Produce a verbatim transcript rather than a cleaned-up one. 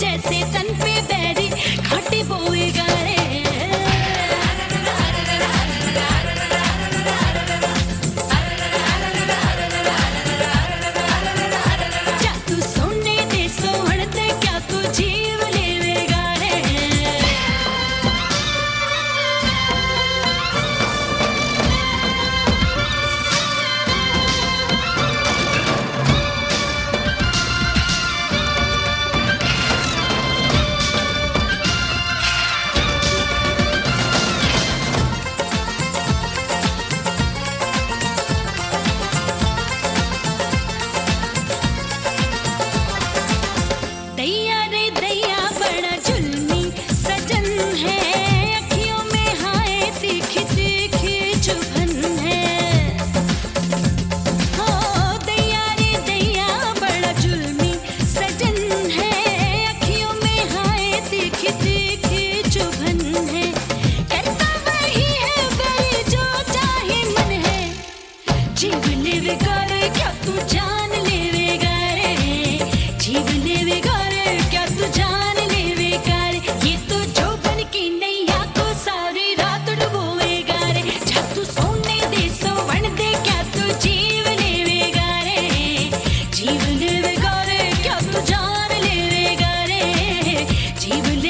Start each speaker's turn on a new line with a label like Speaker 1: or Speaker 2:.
Speaker 1: जैसे तन पे बैरी घाटी बोएगा रे। क्या तू सोने दे सोहण ते क्या तू जीव लेवेगा रे। दैया रे दैया बड़ा जुल्मी सजन है, अखियों में हाय तीखी तीखी चुभन है। हो दैया रे दैया बड़ा जुल्मी सजन है, अखियों में हाय तीखी तीखी चुभन है। करता वही है बैरी जो चाहे मन है, जीव लेवेगा रे क्या तू जान लेवेगा रे। जीव लेवेगा रे क्या तू जान लेवेगा रे। ये तो जोबन की नैया को सारी रात डुबोएगा रे। जा तू सोने दे सोवण दे क्या तू जीव लेवेगा रे। जीव लेवेगा रे क्या तू जान लेवेगा रे। जीव ले